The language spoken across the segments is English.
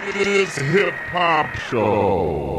This Hip Hop Show.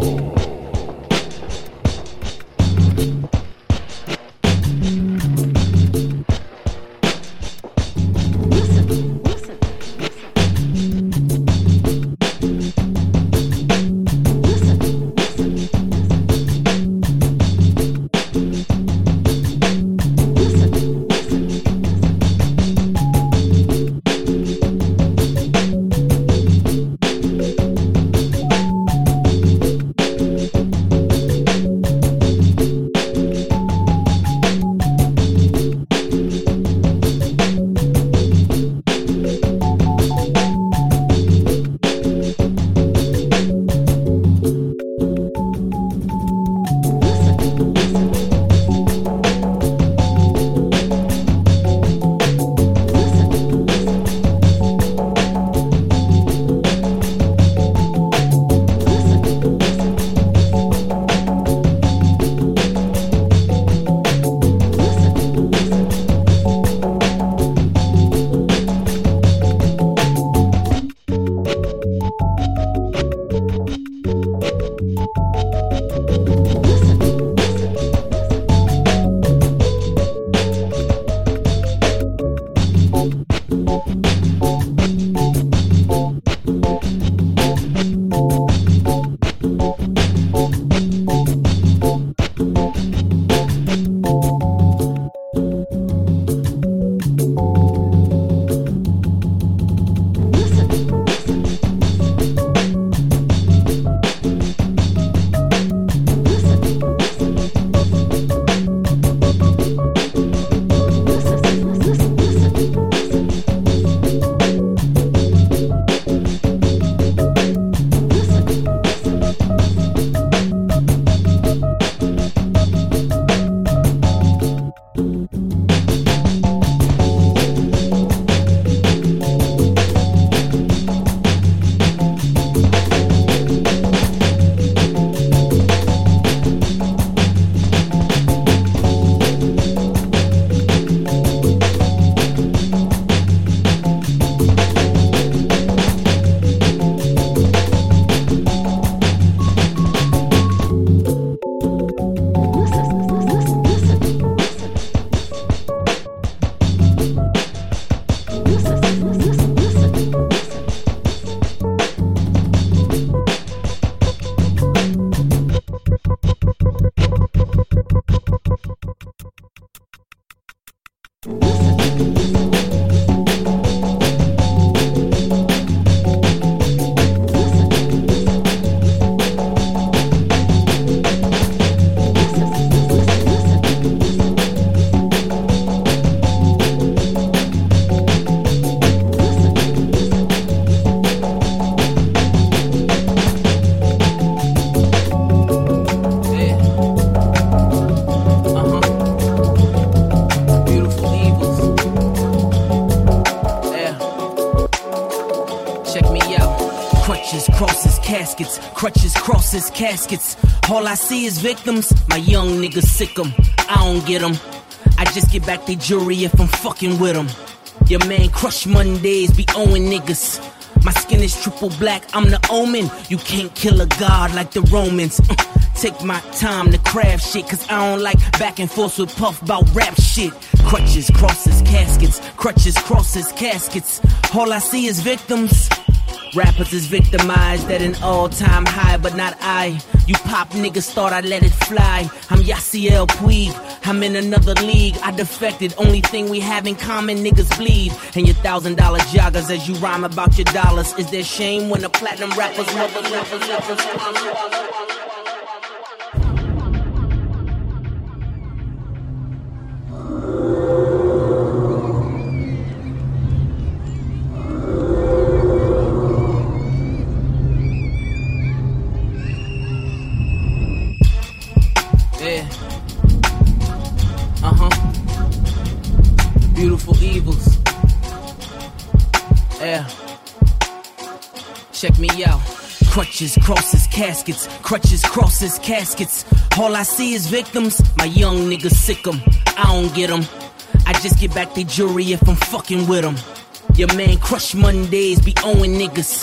Crutches, crosses, caskets. All I see is victims. My young niggas sick 'em. I don't get 'em. I just get back the jury if I'm fucking with 'em. Your man Crush Mondays be owing niggas. My skin is triple black, I'm the omen. You can't kill a god like the Romans. Take my time to craft shit, cause I don't like back and forth with Puff about rap shit. Crutches, crosses, caskets. Crutches, crosses, caskets. All I see is victims. Rappers is victimized at an all-time high, but not I. You pop niggas thought I'd let it fly. I'm Yaciel Puig, I'm in another league. I defected, only thing we have in common, niggas bleed. And your $1,000 joggers as you rhyme about your dollars. Is there shame when the platinum rappers Beautiful evils. Yeah. Check me out. Crutches, crosses, caskets. Crutches, crosses, caskets. All I see is victims. My young niggas sick 'em. I don't get 'em. I just get back the jury if I'm fucking with 'em. Your man Crush Mondays be owing niggas.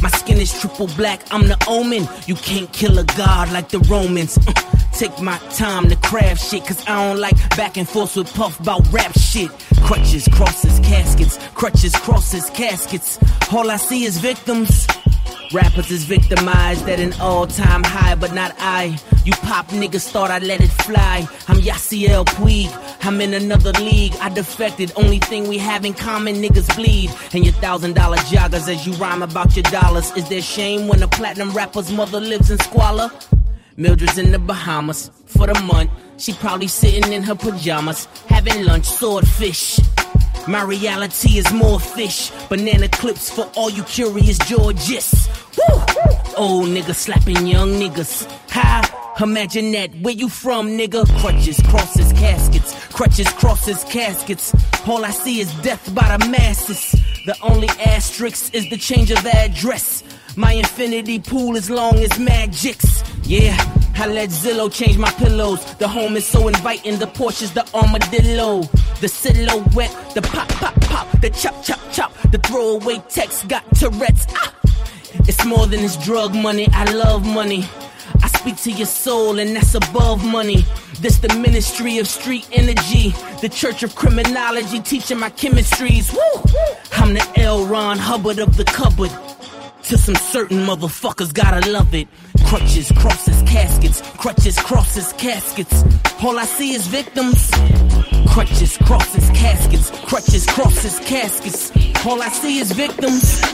My skin is triple black, I'm the omen. You can't kill a god like the Romans. Take my time to craft shit, cause I don't like back and forth with Puff about rap shit. Crutches, crosses, caskets. Crutches, crosses, caskets. All I see is victims. Rappers is victimized at an all-time high, but not I. You pop niggas thought I let it fly. I'm Yasiel Puig, I'm in another league. I defected, only thing we have in common, niggas bleed. And your $1,000 joggers as you rhyme about your dollars. Is there shame when a platinum rapper's mother lives in squalor? Mildred's in the Bahamas for the month. She probably sitting in her pajamas, having lunch, swordfish. My reality is more fish. Banana clips for all you curious Georges. Woo! Old nigga slapping young niggas. Ha! Imagine that. Where you from, nigga? Crutches, crosses, caskets. Crutches, crosses, caskets. All I see is death by the masses. The only asterisk is the change of address. My infinity pool is long as magics. Yeah, I let Zillow change my pillows. The home is so inviting, the Porsche's the armadillo. The silhouette, the pop, pop, pop, the chop, chop, chop. The throwaway text got Tourette's. Ah! It's more than this drug money, I love money. I speak to your soul and that's above money. This the ministry of street energy. The church of criminology teaching my chemistries. Woo! I'm the L. Ron Hubbard of the cupboard. To some certain motherfuckers gotta love it. Crutches, crosses, caskets. Crutches, crosses, caskets. All I see is victims. Crutches, crosses, caskets. Crutches, crosses, caskets. All I see is victims.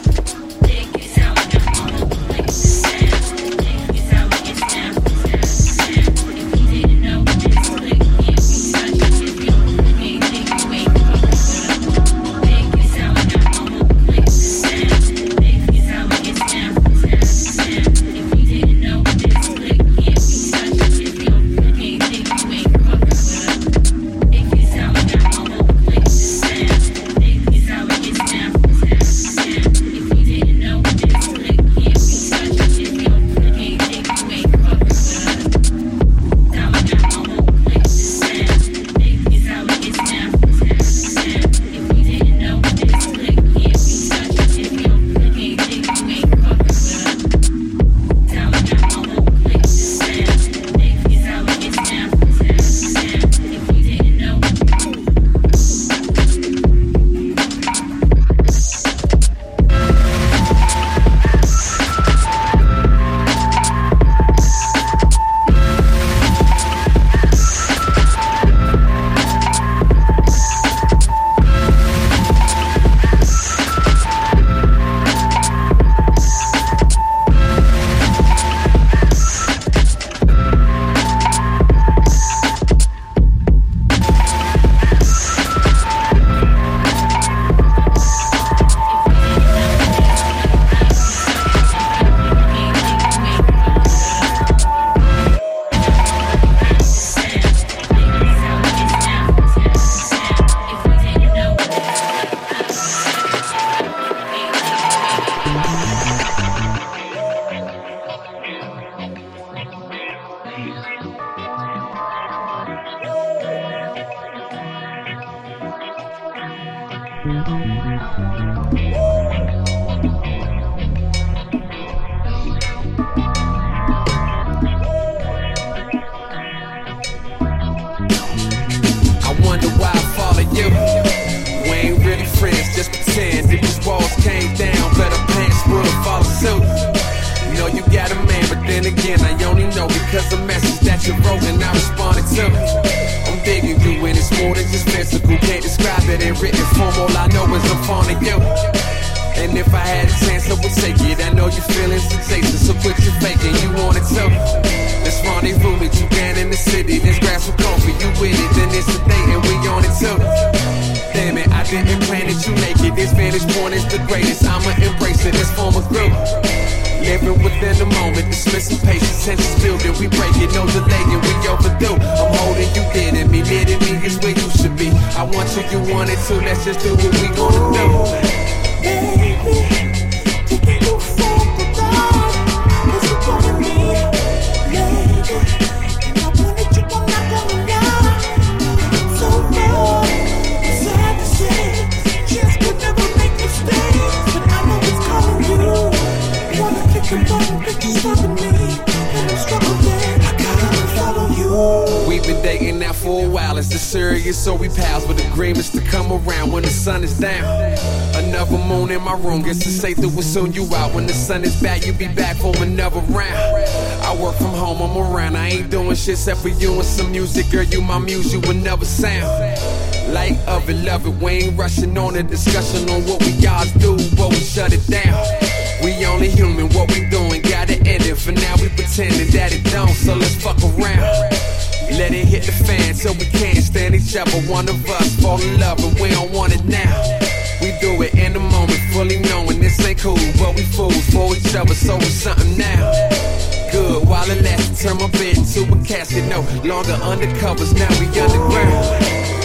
is serious, so we pals with agreements to come around when the sun is down. Another moon in my room, guess it's safe to assume you out. When the sun is back, you be back for another round. I work from home, I'm around, I ain't doing shit except for you and some music. Girl, you my muse, you will never sound. Light of it, love it, we ain't rushing on a discussion on what we all do, but we shut it down. We only human, what we doing, gotta end it. For now we pretending that it don't, so let's fuck around. Let it hit the fan so we can't stand each other. One of us fall in love and we don't want it now. We do it in the moment, fully knowing this ain't cool, but we fools for each other, so it's something now. Good, while it lasts, turn my bed into a casket. No longer undercovers, now we underground.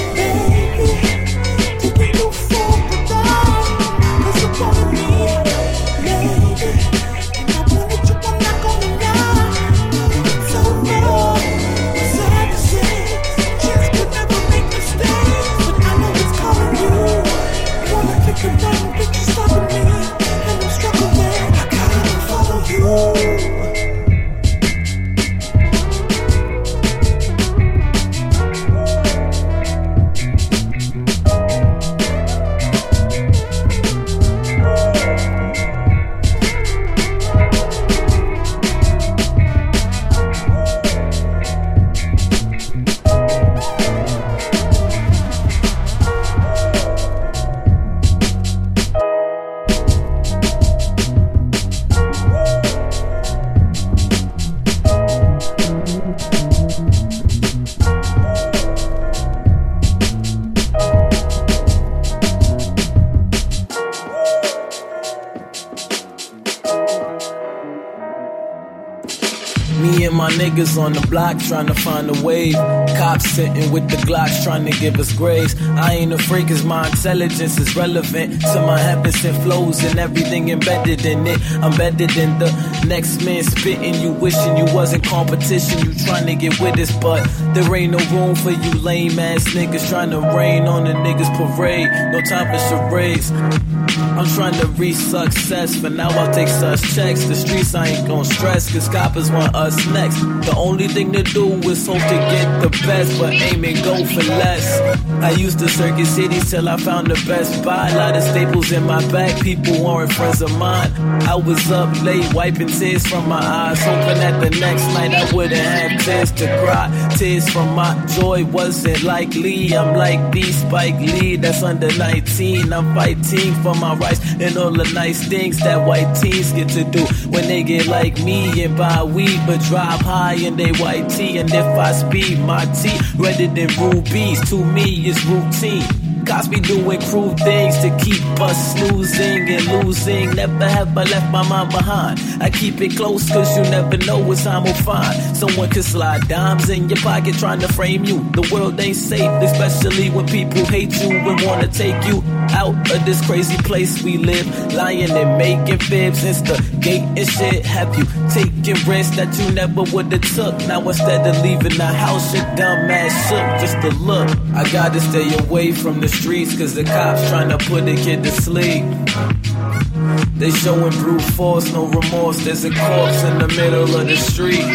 Me and my niggas on the block trying to find a wave. Cops sitting with the Glocks trying to give us grace. I ain't afraid cause my intelligence is relevant to my habits and flows and everything embedded in it. I'm better than the next man spitting. You wishing you wasn't competition. You trying to get with us, but there ain't no room for you lame ass niggas trying to rain on the niggas parade. No time for charades. I'm trying to reach success, for now I'll take such checks. The streets I ain't gon' stress, cause coppers want us next. The only thing to do is hope to get the best, but aim and go for less. I used to circuit cities till I found the best buy. A lot of staples in my bag, people weren't friends of mine. I was up late, wiping tears from my eyes, hoping that the next night I wouldn't have tears to cry. Tears from my joy wasn't likely. I'm like the Spike Lee, that's under 19. I'm fighting for my rights and all the nice things that white teens get to do when they get like me and buy weed but drive high in they white tee. And if I speed my tea redder than rubies, to me it's routine. Cops be doing cruel things to keep us snoozing and losing. Never have I left my mind behind. I keep it close cause you never know what time will find. Someone could slide dimes in your pocket trying to frame you. The world ain't safe, especially when people hate you and wanna take you out of this crazy place we live. Lying and making fibs, instigating shit. Have you taken risks that you never would've took? Now instead of leaving the house, your dumb ass shook just to look. I gotta stay away from the streets cause the cops trying to put a kid to sleep. They showing brute force, no remorse. There's a corpse in the middle of the street.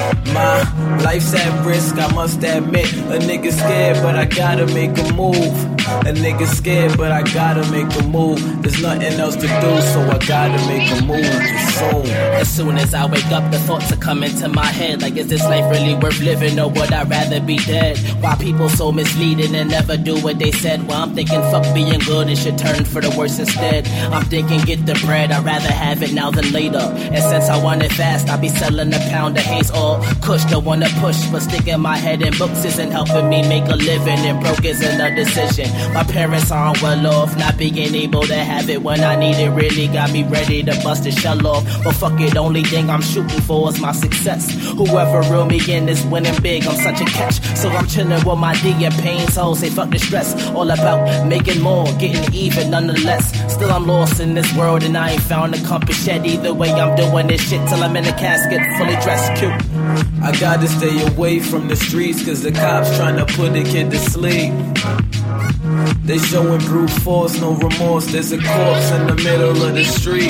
My life's at risk, I must admit. A nigga scared, but I gotta make a move. A nigga scared, but I gotta make a move. There's nothing else to do, so I gotta make a move soon. As soon as I wake up, the thoughts are coming to my head. Like, is this life really worth living, or would I rather be dead? Why people so misleading and never do what they said? Well, I'm thinking fuck being good and should turn for the worse instead. I'm thinking get the bread, I'd rather have it now than later. And since I want it fast, I'll be selling a pound of haze or kush. Don't wanna push, but sticking my head in books isn't helping me make a living. And broke isn't a decision. My parents aren't well off, not being able to have it when I need it really got me ready to bust the shell off. But fuck it, only thing I'm shooting for is my success. Whoever reel me in is winning big, I'm such a catch. So I'm chilling with my D and pain souls, say fuck the stress. All about making more, getting even nonetheless. Still I'm lost in this world and I ain't found a compass yet. Either way I'm doing this shit till I'm in a casket, fully dressed, cute. I gotta stay away from the streets cause the cops trying to put a kid to sleep. They showing brute force, no remorse. There's a corpse in the middle of the street.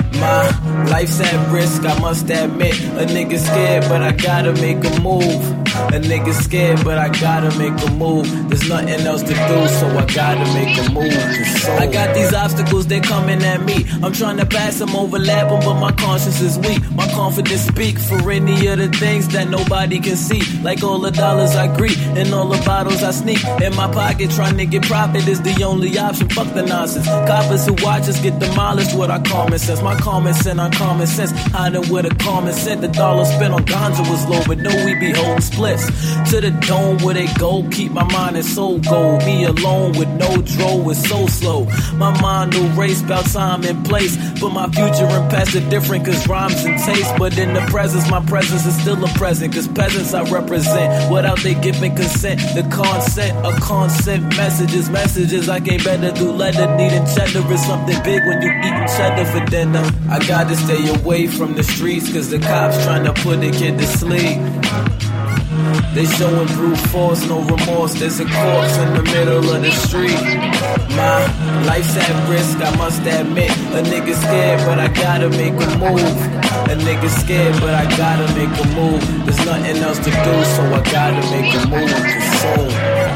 My life's at risk, I must admit. A nigga scared, but I gotta make a move. A nigga scared, but I gotta make a move. There's nothing else to do, so I gotta make a move. I got these obstacles, they coming at me. I'm trying to pass them, overlap them, but my conscience is weak. My confidence speak for any of the things that nobody can see. Like all the dollars I greet and all the bottles I sneak in my pocket, trying to get profit is the only option. Fuck the nonsense. Coppers who watch us get demolished with our common sense. My common sense, uncommon sense, hiding with a common sense. The dollar spent on ganja was low, but no, we be holding splits to the dome where they go. Keep my mind and soul gold. Me alone with no dro is so slow. My mind no race about time and place, but my future and past are different cause rhymes and taste. But in the presence, my presence is still a present cause peasants I represent without they giving consent. The consent, a consent, messages I can't better do letter. Needing cheddar is something big when you eating cheddar for dinner. I got to stay away from the streets cause the cops trying to put a kid to sleep. They showing brute force, no remorse. There's a corpse in the middle of the street. My life's at risk, I must admit. A nigga scared, but I gotta make a move. A nigga scared, but I gotta make a move. There's nothing else to do, so I gotta make a move. Soon.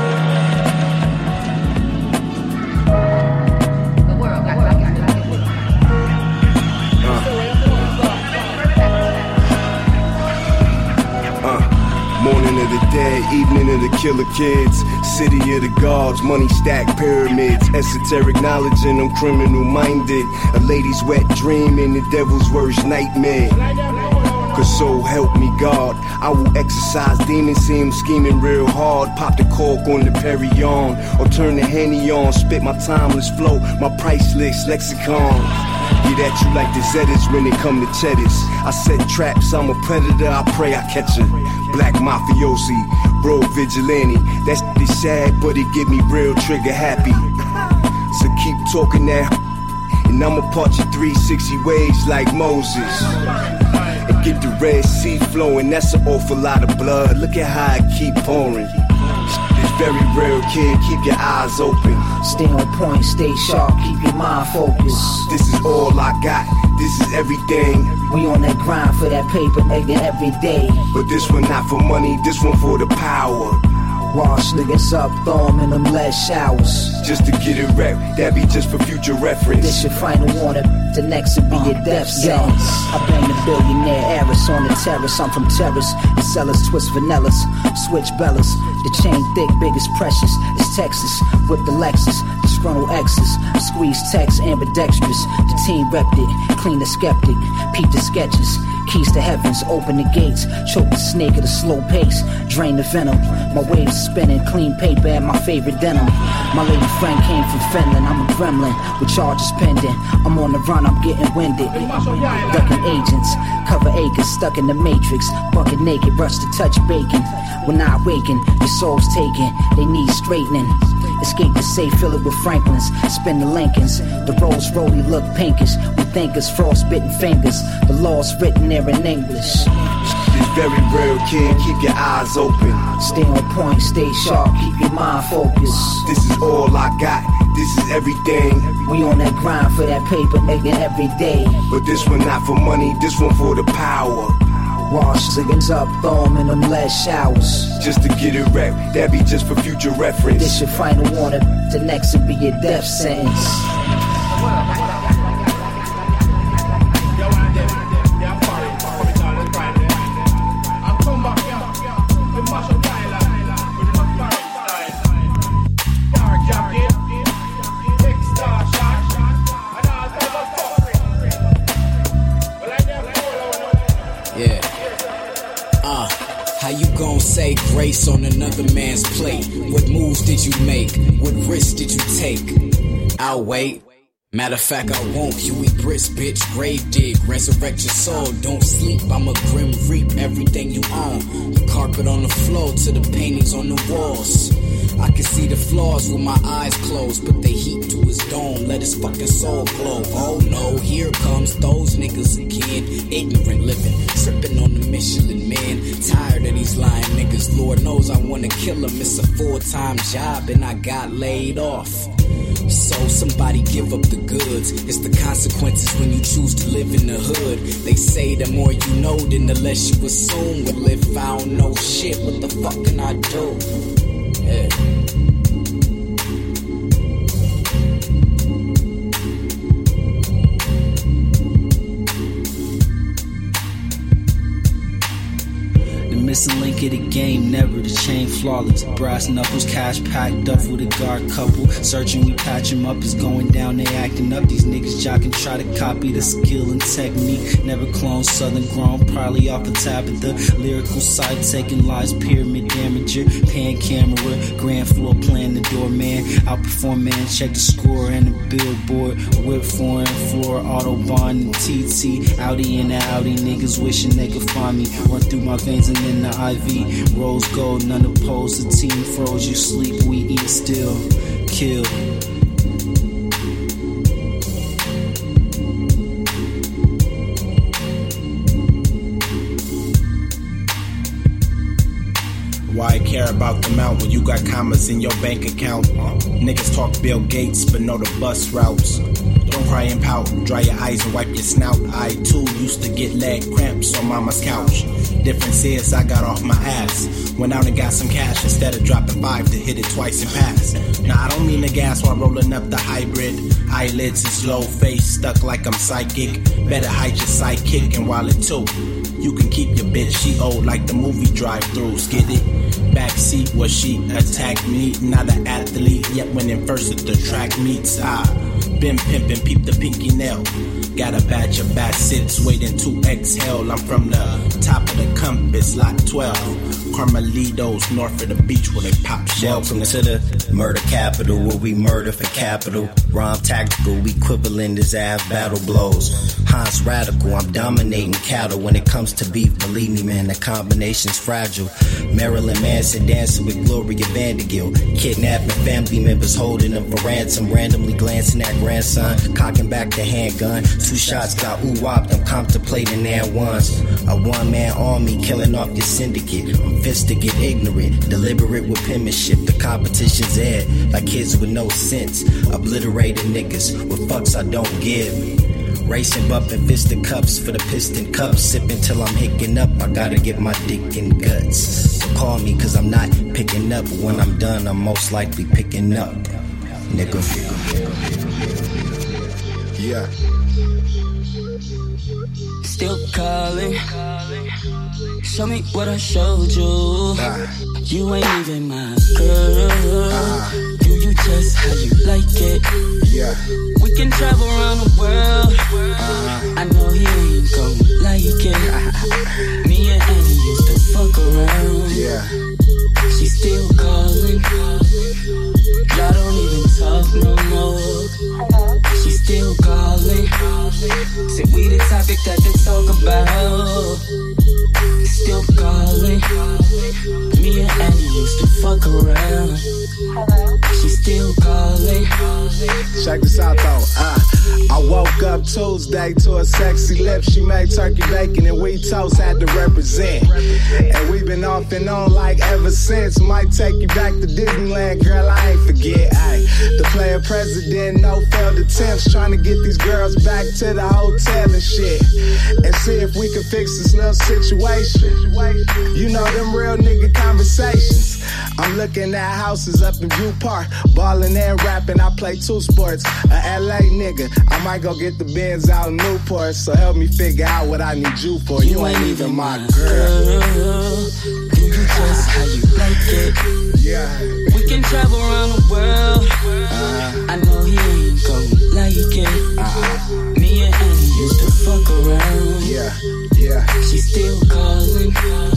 Morning of the dead, evening of the killer kids. City of the gods, money stacked pyramids. Esoteric knowledge and I'm criminal minded. A lady's wet dream and the devil's worst nightmare. Cause so help me God, I will exercise demons, see him scheming real hard. Pop the cork on the Perignon, or turn the Henny on. Spit my timeless flow, my priceless lexicon. Get at you like the Zetas when they come to cheddars. I set traps, I'm a predator, I pray I catch her. Black mafiosi, bro vigilante. That shit is sad, but it get me real trigger happy. So keep talking that, and I'ma part you 360 ways like Moses. And get the Red Sea flowing, that's an awful lot of blood. Look at how it keep pouring. It's very real, kid, keep your eyes open. Stay on point, stay sharp, keep your mind focused. This is all I got, this is everything. We on that grind for that paper, nigga, every day. But this one not for money, this one for the power. Wash niggas up, throw them in them lead showers. Just to get it rep, that be just for future reference. This your final warning, the next will be your death sentence. I bang the billionaire heiress on the terrace. I'm from terrace, and sellers twist vanillas, switch bellas. The chain thick, big as precious. It's Texas, with the Lexus, disgruntled exes. Squeeze text, ambidextrous. The team repped it, clean the skeptic. Peep the sketches, keys to heavens, open the gates. Choke the snake at a slow pace, drain the venom. My waves spinning, clean paper at my favorite denim. My lady friend came from Finland, I'm a gremlin with charges pending. I'm on the run, I'm getting winded. Ducking agents, cover acres, stuck in the matrix. Bucket naked, rush to touch bacon. When I awaken, your soul's taken, they need straightening. Escape the safe, fill it with Franklins. Spin the Lincolns, the Rolls Rolly look pinkish. We think it's frostbitten fingers. The law's written there in English. It's very real, kid, keep your eyes open. Stay on point, stay sharp, keep your mind focused. This is all I got, this is everything. We on that grind for that paper, nigga, every day. But this one not for money, this one for the power. Wash niggas up, throw them in them lead showers. Just to get it rep, that be just for future reference. This your final warning, the next will be your death sentence. Say grace on another man's plate. What moves did you make? What risks did you take? I'll wait. Matter of fact, I won't. You eat grits, bitch. Grave dig, resurrect your soul. Don't sleep. I'm a grim reap. Everything you own. The carpet on the floor to the paintings on the walls. I can see the flaws with my eyes closed, but they heat to his dome. Let his fucking soul glow. Oh no, here comes those niggas again. Ignorant living, tripping on the Michelin man. Tired of these lying niggas. Lord knows I wanna kill them. It's a full-time job and I got laid off. so somebody give up the goods. It's the consequences when you choose to live in the hood. They say the more you know, then the less you assume. Well, if I don't know shit, what the fuck can I do? Yeah. Missing link of the game, never the chain flawless. Brass knuckles, cash packed up with a guard couple. Searching, we patch them up, it's going down, they acting up. These niggas jocking, try to copy the skill and technique. Never clone, southern grown, probably off the top of the lyrical side. Taking lives, pyramid damager. Pan camera, grand floor plan, the doorman. Outperform man, check the score and the billboard. Whip foreign floor, Autobahn and TT. Audi and the Audi, niggas wishing they could find me. Run through my veins and in the IV, rose gold, none opposed. The team froze, you sleep, we eat still, kill. Why care about the amount when you got commas in your bank account? Niggas talk Bill Gates, but know the bus routes. Don't cry and pout, dry your eyes and wipe your snout. I too used to get leg cramps on mama's couch. Difference is I got off my ass, went out and got some cash instead of dropping 5 to hit it twice and pass. Now I don't mean the gas while rolling up the hybrid. Eyelids and slow face, stuck like I'm psychic. Better hide your sidekick and wallet too. You can keep your bitch, she old like the movie drive-thrus. Get it? Backseat where she attacked me. Not an athlete, yet winning first at the track meets. I been pimping, peep the pinky nail. Got a batch of bad sits waiting to exhale. I'm from the top of the compass, lot 12. Carmelitos, north of the beach where they pop shells. Welcome to the murder capital where we murder for capital. Rhyme tactical, equivalent is ass battle blows. Hans radical, I'm dominating cattle when it comes to beef. Believe me, man, the combination's fragile. Marilyn Manson dancing with Gloria Vandergill. Kidnapping family members, holding them for ransom. Randomly glancing at grandson, cocking back the handgun. 2 shots got ooh-wopped, I'm contemplating and ones. A one-man army killing off your syndicate. I'm fisted, get ignorant, deliberate with penmanship. The competition's ed, like kids with no sense. Obliterating niggas with fucks I don't give. Racing, bumping fisted cups for the piston cups. Sipping till I'm hicking up, I gotta get my dick in guts. So call me cause I'm not picking up. When I'm done, I'm most likely picking up. Nigga. Yeah. Still calling. Show me what I showed you. You ain't even my girl. Do you just how you like it? Yeah. We can travel around the world. I know he ain't gon' like it. Me and Annie used to fuck around. Yeah. She still calling. Y'all don't even talk no more. She still calling. Said we the topic that they talk about. Still calling. Me and Annie used to fuck around. She still calling. Check this out though. I woke up Tuesday to a sexy lip. She made turkey bacon and wheat toast, had to represent. And we been off and on like ever since. Might take you back to Disneyland, girl, I ain't forget. The player president, no failed attempts. Trying to get these girls back to the hotel and shit. And see if we can fix this little situation. You know them real nigga conversations. I'm looking at houses up in View Park, ballin' and rapping. I play 2 sports. A LA nigga, I might go get the Benz out in Newport. So help me figure out what I need you for. You ain't even my girl. Do you just how you like it? Yeah. We can travel around the world. I know he ain't gon' like it. Me and Annie used to fuck around. Yeah, yeah. She still calling.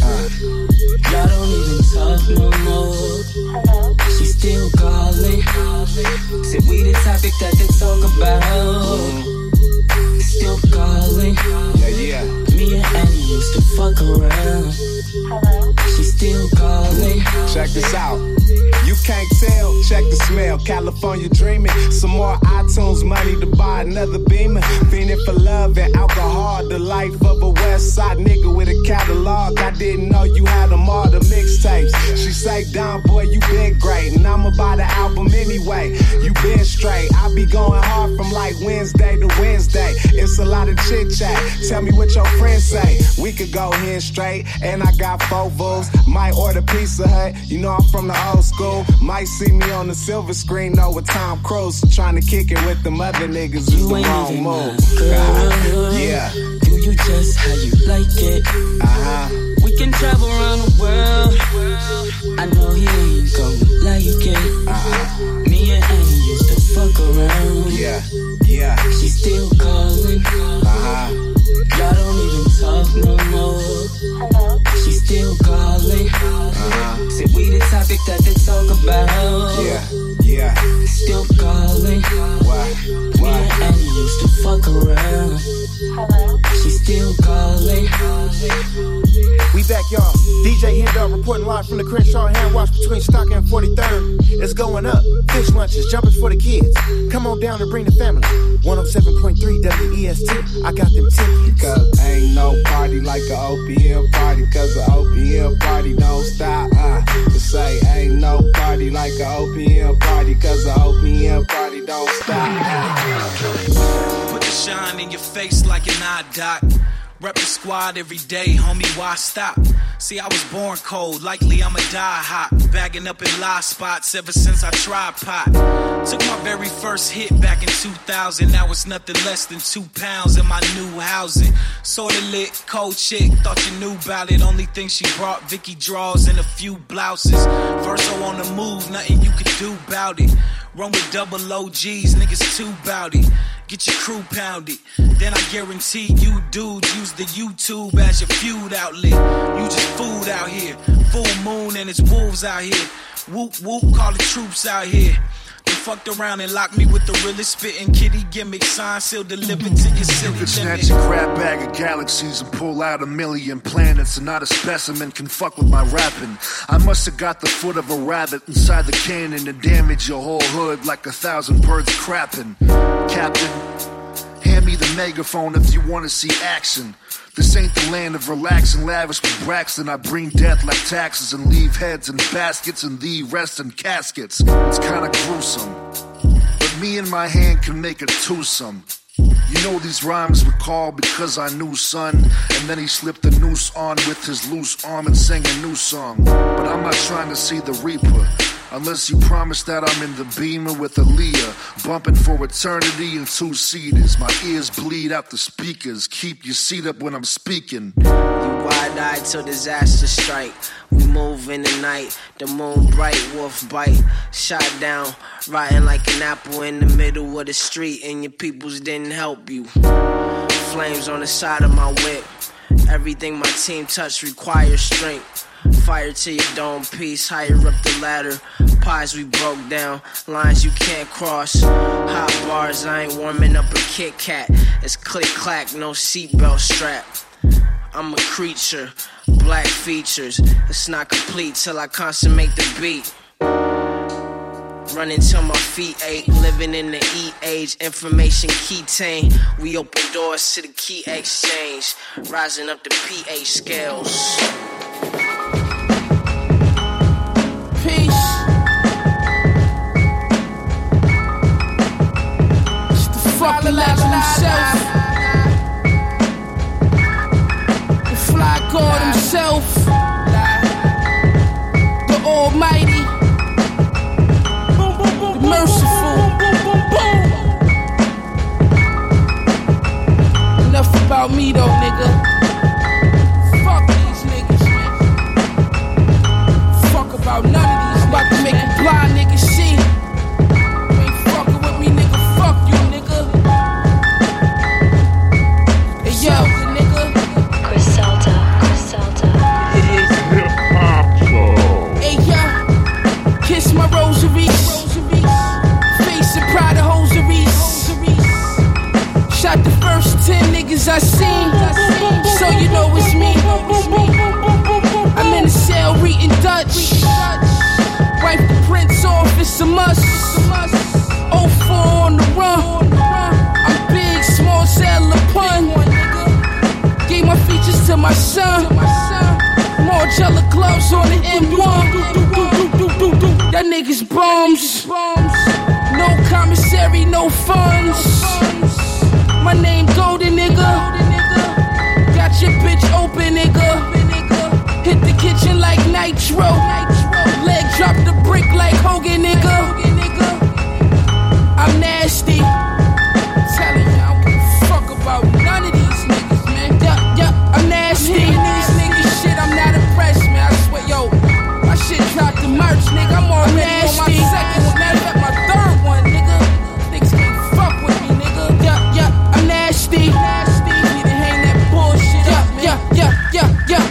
Y'all don't even talk no more. She still calling. Said we the topic that they talk about. Still calling. Yeah. Me and Annie used to fuck around. She still calling. Check this out. You can't tell, check the smell. California dreaming. Some more iTunes money to buy another Beamer. Fiending for love and alcohol. The life of a West Side nigga with a catalog. I didn't know you had them all, the mixtapes. She say, Don boy, you been great. And I'ma buy the album anyway. You been straight. like Wednesday to Wednesday. It's a lot of chit chat. Tell me what your friends say. We could go here straight, and I got 4 V's. Might order Pizza Hut. You know I'm from the old school. Might see me on the silver screen, though, with Tom Cruise. Trying to kick it with them other niggas is the wrong move. Yeah. Do you just how you like it? We can travel around the world. I know he ain't gon' like it. Me and Annie used to fuck around. Yeah. She still calling. Y'all don't even talk no more. She still calling. Said we the topic that they talk about. Yeah. Still calling. Why? Me and Annie used to fuck around. She still calling. We back, y'all. DJ Hendo reporting live from the Crenshaw hand wash between Stockton and 43rd. It's going up. Fish lunches, jumpers for the kids. Come on down and bring the family. 107.3 WEST. I got them tickets. Cause ain't no party like a OPM party. Cause the OPM party don't stop. To say ain't no party like a OPM party. Cause the OPM party don't stop. Put the shine in your face like an eye dot. Rep the squad every day, homie, why stop? See, I was born cold, likely I'ma die hot. Bagging up in lie spots ever since I tried pot. Took my very first hit back in 2000. Now it's nothing less than 2 pounds in my new housing. Sorta lit, cold chick, thought you knew about it. Only thing she brought, Vicky draws and a few blouses. Verso on the move, nothing you could do about it. Run with double OGs, niggas too bout it. Get your crew pounded. Then I guarantee you dudes use the YouTube as your feud outlet. You just food out here. Full moon and it's wolves out here. Whoop whoop, call the troops out here. They fucked around and locked me with the realest spitting kitty gimmick. Sign still delivered to your silly limit. Snatch a crap bag of galaxies and pull out 1,000,000 planets, and not a specimen can fuck with my rapping. I must have got the foot of a rabbit inside the cannon to damage your whole hood like 1,000 birds crapping. Captain, hand me the megaphone if you want to see action. This ain't the land of relax and lavish with Braxton. I bring death like taxes and leave heads in baskets and thee rest in caskets. It's kinda gruesome, but me and my hand can make a twosome. You know these rhymes recall because I knew son. And then he slipped the noose on with his loose arm and sang a new song. But I'm not trying to see the Reaper, unless you promise that I'm in the Beamer with Aaliyah, bumping for eternity in 2-seaters. My ears bleed out the speakers. Keep your seat up when I'm speaking. You wide-eyed till disaster strike. We move in the night, the moon bright, wolf bite. Shot down, rotting like an apple in the middle of the street, and your peoples didn't help you. Flames on the side of my whip. Everything my team touch requires strength. Fire to your dome piece, higher up the ladder. Pies we broke down, lines you can't cross. Hot bars, I ain't warming up a Kit Kat. It's click clack, no seatbelt strap. I'm a creature, black features. It's not complete till I consummate the beat. Running till my feet ache, living in the E-age, information keychain. We open doors to the key exchange, rising up the pH scales. Peace. It's the fucking legend himself, the fly god himself, the almighty, the merciful. Enough about me though, nigga. Fuck these niggas, man. Fuck about none of these. About to make a blind nigga see. You ain't fucking with me, nigga. Fuck you, nigga. Hey yo, the nigga. Griselda. It is Hip Hop Show. Hey yo, kiss my rosaries. Face and pride of hosaries. Shot the first 10 niggas I seen, so you know it's me. I'm in the cell reading Dutch. Wipe the prince off, it's a must. 04 on the run. I'm big, small, cell, a pun. Gave my features to my son. Margiela gloves on the M1. That nigga's bums. No commissary, no funds. nitro. Leg drop the brick like Hogan, nigga. I'm nasty. I'm telling you, I don't give a fuck about none of these niggas, man. Yeah, I'm nasty. These niggas shit, I'm not impressed, man. I swear, yo, my shit dropped the merch, nigga. I'm already on my second one, matter of fact, my third one, nigga. Niggas can't fuck with me, nigga. Yeah, I'm nasty. Need to hang that bullshit up, man. Yeah.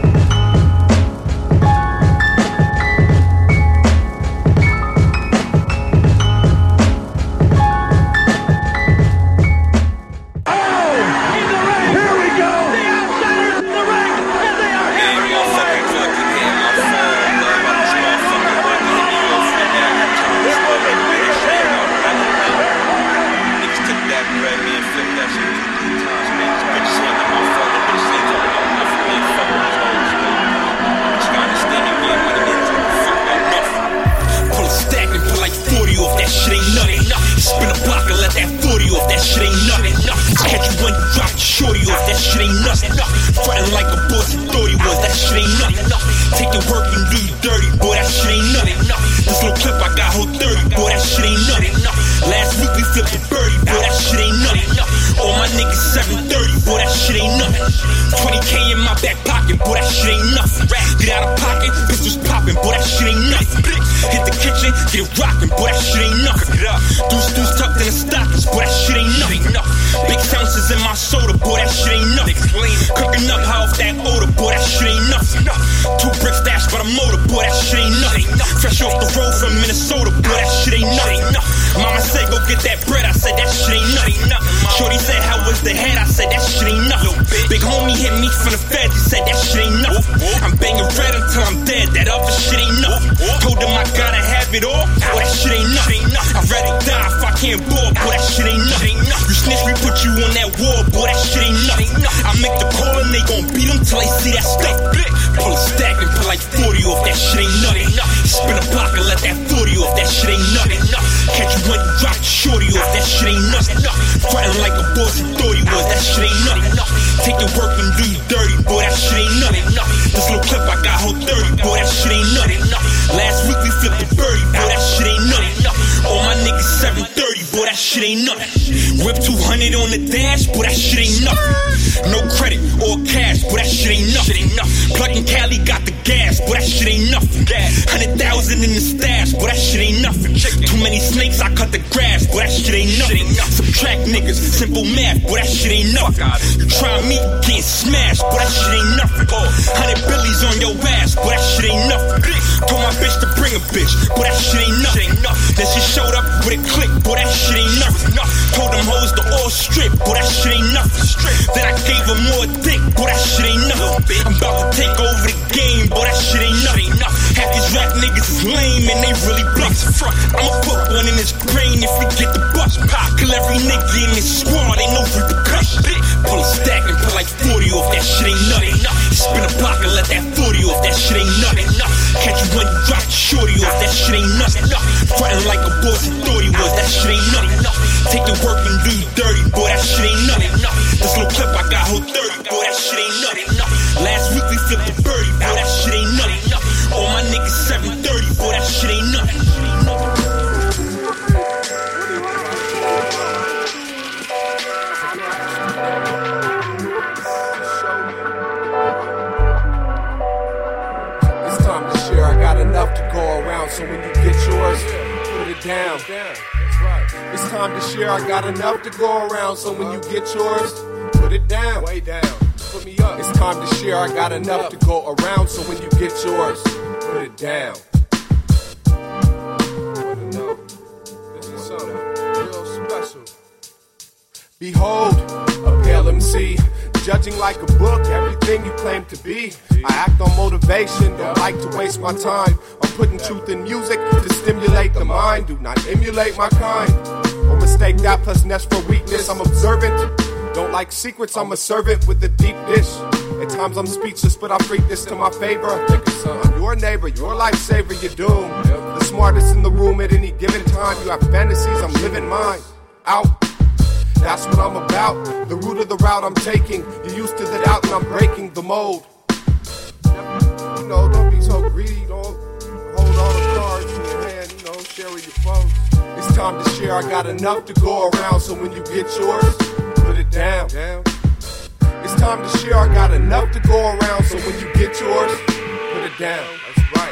Spin a block and let that 40 off, that shit ain't nothing. Catch you when you drop the shorty off, that shit ain't nothing. Frontin' like a boss you thought he was, that shit ain't nothing. Take your work and do you dirty, boy, that shit ain't nothing. This little clip I got hold 30, boy, that shit ain't nothing. Last week we flipped the birdie, boy, that shit ain't nothing. All my niggas 730, boy, that shit ain't nothing. 20K in my back pocket, boy, that shit ain't nothing. Get out of pocket, pistols popping, boy, that shit ain't nothing. Hit the kitchen, get it rockin', boy, that shit ain't nothing. Deuce tucked in the stockings, boy, that shit ain't nothing. Big ounces in my soda, boy, that shit ain't nothing. Cooking up high off that odor, boy, that shit ain't nothing. 2 bricks dashed by the motor, boy, that shit ain't nothing. Fresh off the road from Minnesota, boy, that shit ain't nothing. Mama said go get that bread, I said that shit ain't nothing. Shorty said how was the head, I said that shit ain't nothing. Big homie hit me from the feds, he said that shit ain't nothing. I'm banging red until I'm dead, that other shit ain't nothing. Told him I gotta have it all, boy, that shit ain't nothing. I'd rather die if I can't ball, boy, that shit ain't nothing. You snitch, we put you on that wall, boy, that shit ain't nothing. I make the call and they gon' beat them till they see that stuff. Pull a stack and put like 40 off, that shit ain't nothing. Spin a block and let that 40 off, that shit ain't nothing. Catch you when you drop the shorty off, that shit ain't nothing. Frontin' like a boss you thought he was, that shit ain't nothing. Take your work and do you dirty, boy, that shit ain't nothing. This little clip I got hold 30, boy, that shit ain't nothing. Last week we flipped the birdie, boy, that shit ain't nothing. All my niggas 730, boy, that shit ain't nothing. Whip 200 on the dash, boy, that shit ain't nothing. No credit or cash, boy, that shit ain't nothing. Plug and Cali got the gas, boy, that shit ain't nothing. 100,000 in the stash, boy, that shit ain't nothing. Too many snakes, I cut the grass, boy, that shit ain't nothing. Subtract niggas, simple math, boy, that shit ain't nothing. You try me, get smashed, boy, that shit ain't nothing. 100 billies on your ass, boy, that shit ain't nothing. Told my bitch to bring a bitch, boy, that shit ain't nothing. Then she showed up with a click, boy, that shit ain't nothing. Told them hoes to all strip, boy, that shit ain't nothing. Then I gave her more dick, boy, that shit ain't nothing. I'm about to take over the game, boy, that shit ain't nothing. Half these rap niggas is lame and they really bluff. I'ma put one in his brain if we get the bus. Kill every nigga in this squad, ain't no repercussion. Pull a stack and put like 40 off, that shit ain't nothing. Spin a block and let that 40 off, that shit ain't nothing. Catch you when you drop the shorty off, that shit ain't nothing. Frontin' like a boss you thought he was, that shit ain't nothing. Take your work and do you dirty, boy, that shit ain't nothing. This little clip I got hold 30, boy, that shit ain't nothing. Last week we flipped the birdie, boy, that shit ain't nothing. All my niggas 730, boy, that shit ain't nothing. It's time to share, I got enough to go around, so when you get yours, put it down. It's time to share, I got enough to go around, so when you get yours, put it down. Way down. Put me up. It's time to share, I got enough to go around, so when you get yours, put it down. This is something real special. Behold, a pale MC, judging like a book, everything you claim to be. I act on motivation, don't like to waste my time on putting truth in music to stimulate the mind. Do not emulate my kind, or mistake that plus nest for weakness. I'm observant, don't like secrets, I'm a servant with a deep dish. At times I'm speechless, but I freak this to my favor. I'm your neighbor, your lifesaver, you're doomed. The smartest in the room at any given time. You have fantasies, I'm living mine. Out. That's what I'm about, the root of the route I'm taking. You're used to the doubt and I'm breaking the mold. don't be so greedy. Don't hold all the cards in your hand, share with your folks. It's time to share, I got enough to go around, so when you get yours, put it down. It's time to share, I got enough to go around, so when you get yours, put it down. That's right.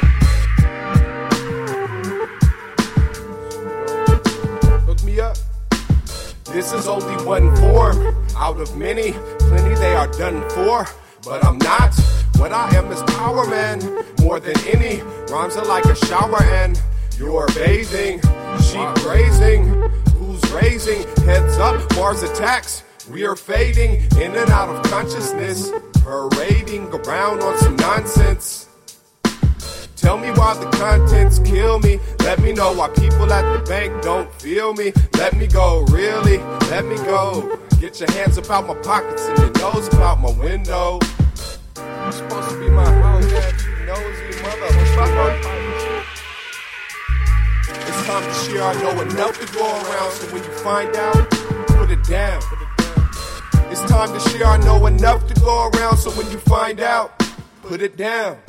Hook me up. This is only one form out of many, plenty they are done for, but I'm not. What I am is power, man, more than any. Rhymes are like a shower and you're bathing. Sheep grazing, who's raising? Heads up, Mars attacks. We are fading in and out of consciousness, parading around on some nonsense. Tell me why the contents kill me. Let me know why people at the bank don't feel me. Let me go, really, let me go. Get your hands up out my pockets and your nose about my window. You're supposed to be my house, nosy mother. It's time to share, I know enough to go around, so when you find out, put it down. It's time to share, I know enough to go around, so when you find out, put it down.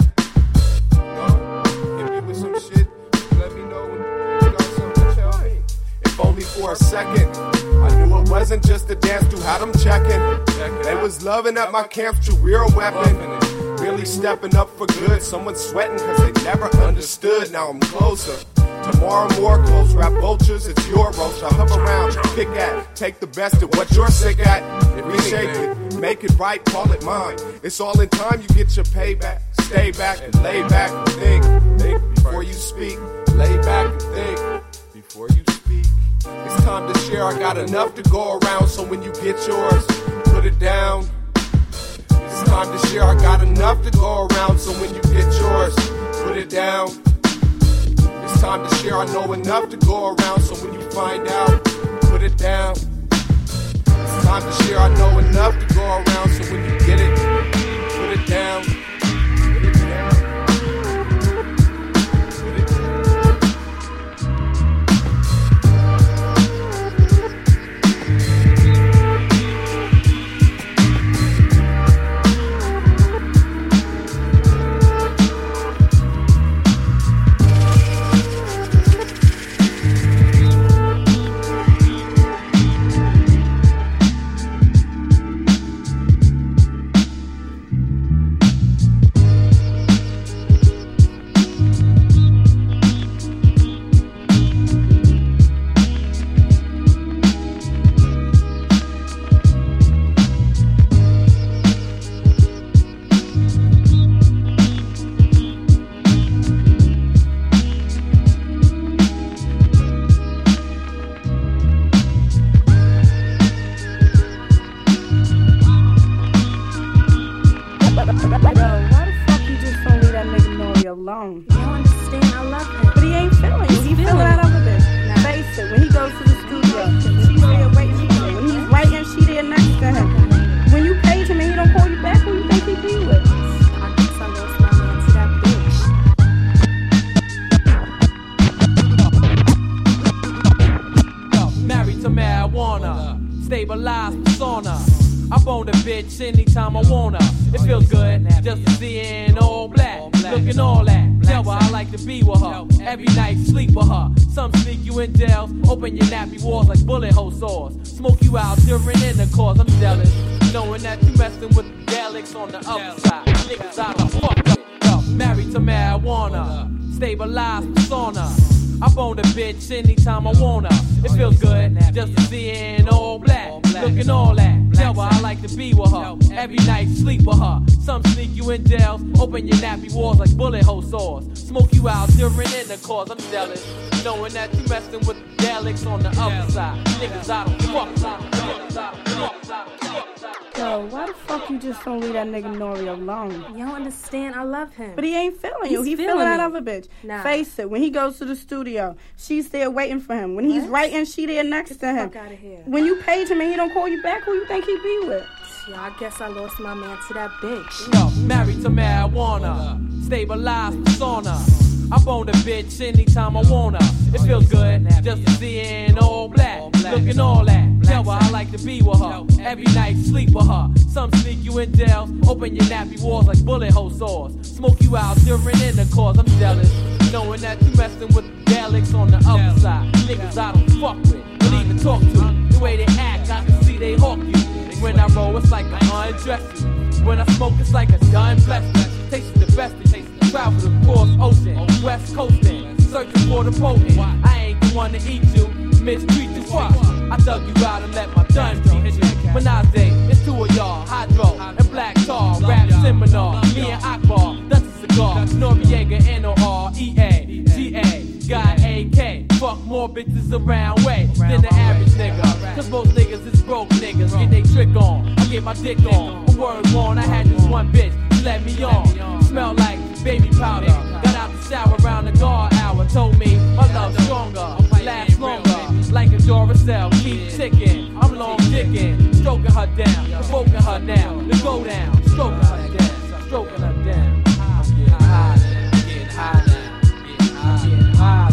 Hit me with some shit, let me know when you got something to tell me. If only for a second, I knew it wasn't just a dance to how them checking. They was loving at my camps to real weapon. Really stepping up for good, someone sweating cause they never understood. Now I'm closer. Tomorrow more close rap vultures, it's your roast. I hover around, pick at, take the best at what you're sick at. Reshape it, make it right, call it mine. It's all in time, you get your payback. Stay back and lay back and think before you speak. Lay back and think before you speak. It's time to share, I got enough to go around, so when you get yours, put it down. It's time to share, I got enough to go around, so when you get yours, put it down. It's time to share, I know enough to go around, so when you find out, put it down. It's time to share, I know enough to go around, so when you get it, put it down. Put it down. Put it down. alone. You don't understand, I love him. But he ain't feeling you. He feeling that other bitch. Nah. Face it, when he goes to the studio, she's there waiting for him. When he's writing, she there next to him. When you page him and he don't call you back, who you think he be with? I guess I lost my man to that bitch. Married to marijuana, stabilized persona. I bone a bitch anytime I wanna. It feels good just to see her in all black, looking all that. Tell her I like to be with her. Every night sleep with her. Some sneak you in jails, open your nappy walls like bullet hole saws. Smoke you out during intercourse. I'm jealous, knowing that you messing with the Daleks on the other side. Niggas out of fuck up. Married to marijuana, stabilized persona. I bone a bitch anytime I wanna. It feels good just to see her in all black, looking all that. Tell her I like to be with her. Every night sleep with her. Some sneak you in jails, open your nappy walls like bullet hole saws. Smoke you out during intercourse. I'm jealous, knowing that you messing with the Daleks on the other side. Niggas out of fuck. Yo, why the fuck you just don't leave that nigga Nori alone? You don't understand, I love him. But he ain't feeling you. He feeling that other bitch. Nah. Face it, when he goes to the studio, she's there waiting for him. When he's writing, she there next to him. Get the fuck out of here. When you page him and he don't call you back, who you think he be with? Yeah, I guess I lost my man to that bitch. Yo, married to marijuana, stabilized persona. I bone a bitch anytime I wanna. It feels good just to see her in all black, looking all that. Tell her I like like to be with her. Every night sleep with her. Some sneak you in jails, open your nappy walls like bullet hole sores. Smoke you out during intercourse. I'm jealous, knowing that you messing with the Daleks on the other side. Niggas I don't fuck with, don't even talk to. The way they act, I can see they hawk you. When I roll, it's like I undress you. When I smoke, it's like a done blessing. Taste the best, it tastes. Travel across ocean, west coasting, searching for the potent. I ain't the one to eat you, mistreat you, fuck. I dug you out and let my gun beat you. Menage, it's two of y'all, Hydro and Black Tar, rap seminar. Me and Akbar, that's a cigar. Noriega, N-O-R-E-A, G-A, got AK. Fuck more bitches around way than the average nigga. Cause most niggas is broke niggas, get they trick on. I get my dick on, a word on. I had this one bitch, she let me on. Smell like baby powder. Got out the shower around the guard hour. Told me my love's stronger, lasts longer. Like a Duracell, keep ticking. I'm long dicking, stroking her down, provoking her now. To go down, stroking her down, stroking her down. I'm getting high now, getting high now, getting high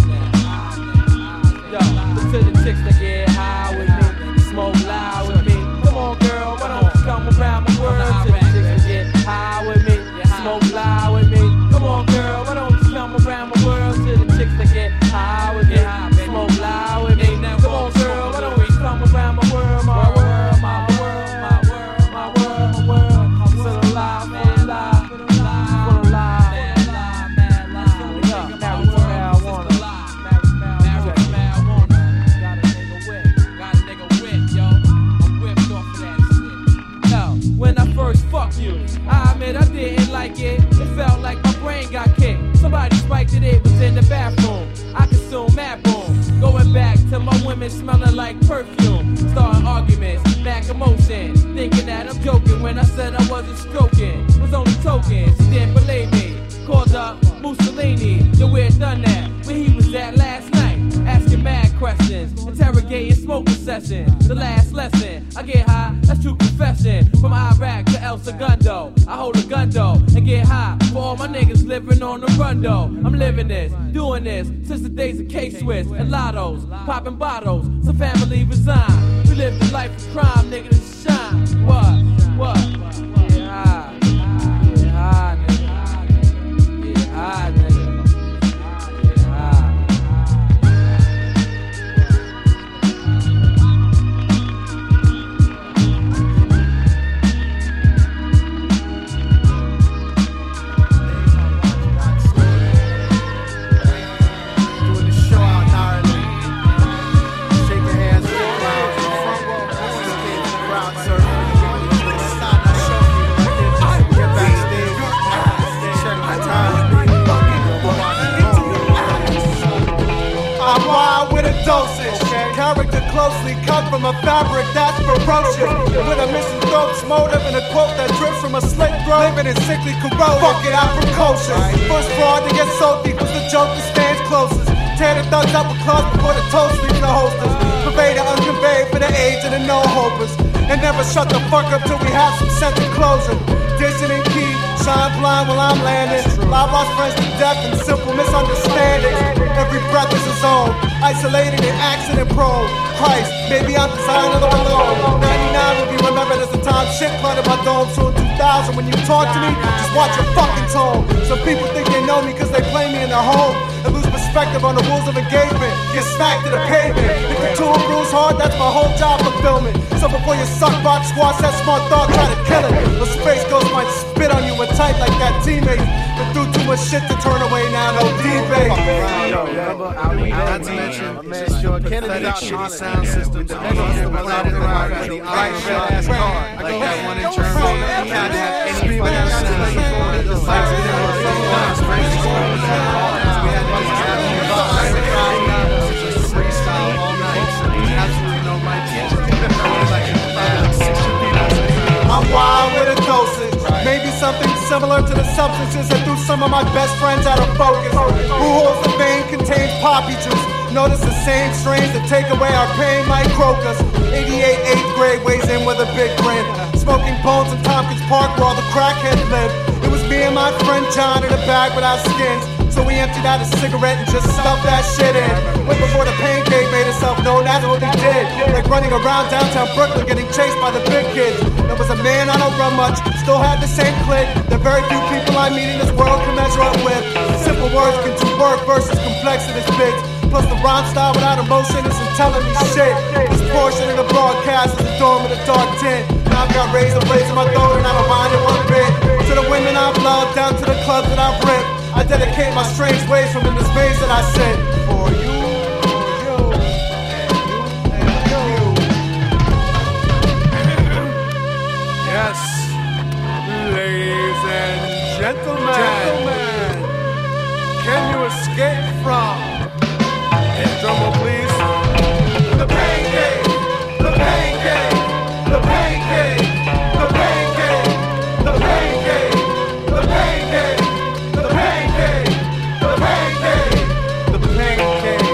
now. Yo, look to the chicks that get high with me, smoke loud with me. Come on, girl, why don't you come around my world? To the chicks that get high with me, smoke loud with me. Come on, girl, why don't you come around my world? To the chicks that get high with me, smoke loud with me. Come on, girl, why don't you come around my world, my world, my world, my world, my world, my world. I'm still alive, man, alive, still alive, man, alive, man, alive. Married to marijuana, married to marijuana. Got a nigga whip, yo. I'm whipped off of that shit. Yo, when I first fucked you, I admit I didn't like it. It felt like my brain got kicked. Somebody spiked it was in the bathroom. I consume mad boom. Going back to my women smelling like perfume. Starting arguments, back emotion. Thinking that I'm joking when I said I wasn't stroking. Was only token, she didn't believe me. Called up Mussolini, the weird done that. Where he was at last night. Asking mad questions, interrogating smoking sessions. The last lesson, I get high, that's true confession. From Iraq to El Segundo, I hold a gun though and get high. For all my niggas living on the run though. I'm living this, doing this since the days of K-Swiss and Lottos, popping bottles. So family resign. We live the life of crime, nigga, to shine. What? Get high, get high, nigga. Get high, nigga. Dosage, character closely cut from a fabric that's ferocious. With a missing throat's motive and a quote that drips from a slit throat. Living in sickly corroded, fuck it out from kosher. First fraud to get so deep was the joke that stands closest. Tear the thugs up with clubs before the toast leaves the hostess. Pervade or unconveyed for the age and the no-hopers. And never shut the fuck up till we have some sense of closure. Dissing and key, shine blind while I'm landing. Live lost friends to death and simple misunderstandings. Every breath is his own, isolated and accident prone. Christ, maybe I'm designed to live alone. 99 will be remembered as the time shit cluttered my dome. So in 2000, when you talk to me, just watch your fucking tone. Some people think they know me cause they play me in their home and lose perspective on the rules of engagement. Get smacked to the pavement. If the tool rules hard, that's my whole job fulfillment. So before your suck box squash that smart thought, try to kill it. The space ghost might spit on you with tight like that teammate. But through too much shit to turn away now, no debate. Not to mention, your Kennedy shitty sound system. The iron ass car, like that one in Germany. You can't have any fucking sound. The lights in there were so loud. We had to just freestyle all night. Absolutely no mic. I'm wild with a dosage. Maybe something similar to the substances that threw some of my best friends out of focus. Who holds the vein contains poppy juice. Notice the same strains that take away our pain might croak us. 88 8th grade weighs in with a big grin. Smoking bones in Tompkins Park where all the crackheads live. It was me and my friend John in a bag without skins. So we emptied out a cigarette and just stuffed that shit in. Way before the pain cave made itself known, that's what we did. Like running around downtown Brooklyn getting chased by the big kids. There was a man I don't run much, still had the same clique. There are very few people I meet in this world can measure up with. Simple words can do work versus complexity bigs. Plus the rhyme style without emotion isn't telling me shit. This portion of the broadcast is the dome of the dark tint. Now I've got razor blades in my throat and I don't mind it one bit. To the women I've loved, down to the clubs that I've ripped, I dedicate my strange ways from in this maze that I sit. For you, Yes, ladies and gentlemen, can you escape from? And drum roll, please. The pain game, the pain game, the pain game, the pain game, the pain game, the pain game, the pain game, the pain game, the pain game.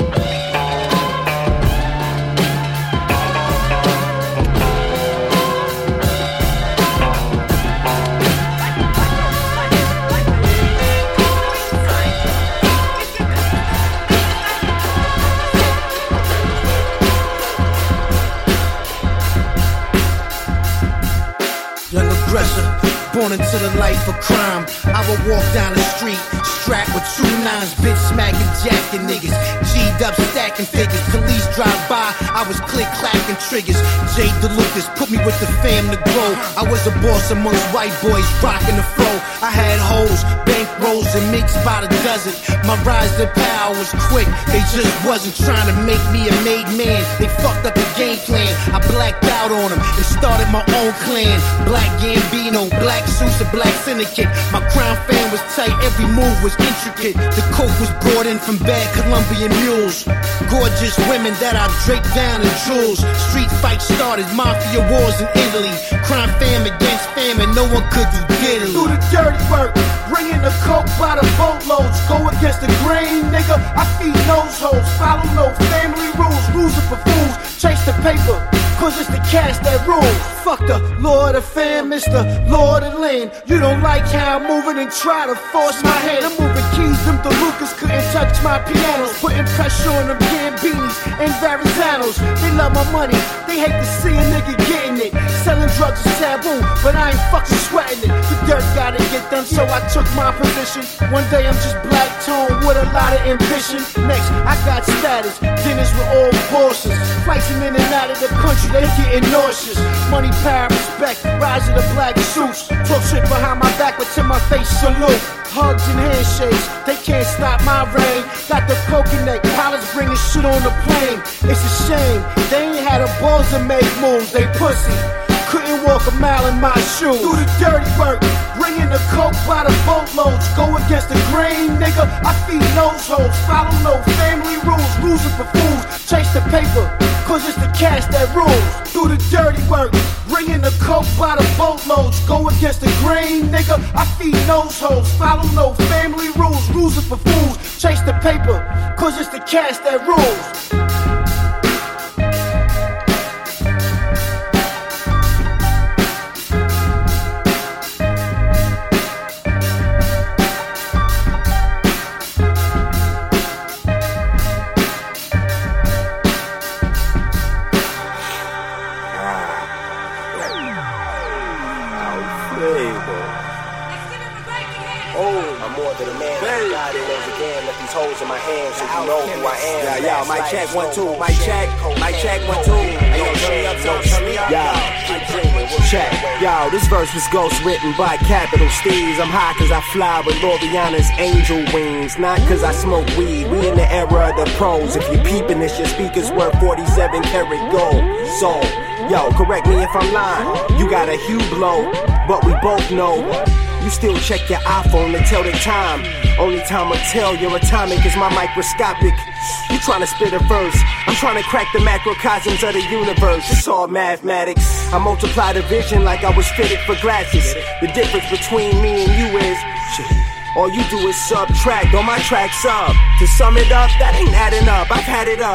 Born into the life of crime, I would walk down the street, strapped with 2 9s, bitch smacking, jacking niggas, G'd up, stacking figures. Police drive by, I was click clacking triggers. Jay DeLucas put me with the fam to grow. I was a boss amongst white boys, rocking the flow. I had hoes, bank rolls, and mix by the dozen. My rise to power was quick, they just wasn't trying to make me a made man. They fucked up the game plan. I blacked out on them and started my own clan. Black Gambino, black suits, a black syndicate. My crown fan was tight, every move was intricate. The coke was brought in from bad Colombian mules. Gorgeous women that I draped down in jewels. Street fights started, mafia wars in Italy. Crime fam against famine, no one could do diddly. Do the dirty work, bringing the coke by the boatloads. Go against the grain, nigga, I feed nose holes. Follow no family rules, rules are for fools. Chase the paper, cause it's the cash that rules. Fuck the Lord of fam, it's the Lord of land. You don't like how I'm moving and try to force my hand. I'm moving keys, them DeLucas couldn't touch my pianos. Putting pressure on them Gambinis and Verizanos. They love my money, they hate to see a nigga getting it. Selling drugs is taboo, but I ain't fucking sweating it. The dirt gotta get done, so I took my position. One day I'm just black tone with a lot of ambition. Next, I got status, dinners with all bosses. Flights in and out of the country, they getting nauseous. Money, power, respect, rise of the black suits. Talk shit behind my back, but to my face, salute. Hugs and handshakes, they can't stop my reign. Got the coconut, pilots bringing shit on the plane. It's a shame, they ain't had the balls to make moves, they pussy. Couldn't walk a mile in my shoes. Do the dirty work, bringing the coke by the boatloads. Go against the grain, nigga, I feed nose holes. Follow no family rules, rules are for fools. Chase the paper, cause it's the cash that rules. Do the dirty work, bringing the coke by the boatloads. Go against the grain, nigga, I feed nose holes. Follow no family rules, rules are for fools. Chase the paper, cause it's the cash that rules. Holes in my hands, so you know who I am. Yeah, mic check 1 2, mic check 1 2. Turn me up. Check. Yo, this verse was ghost written by Capital Steez. I'm high cause I fly with Loriana's angel wings, not cause I smoke weed. We in the era of the pros. If you peeping this, your speakers worth 47 karat gold. So, yo, correct me if I'm lying. You got a hue blow, but we both know you still check your iPhone to tell the time. Only time will tell you're atomic is my microscopic. You tryna spit a verse, I'm tryna crack the macrocosms of the universe. It's all mathematics. I multiply division like I was fitted for glasses. The difference between me and you is shit. All you do is subtract, all my tracks up. To sum it up, that ain't adding up, I've had it up.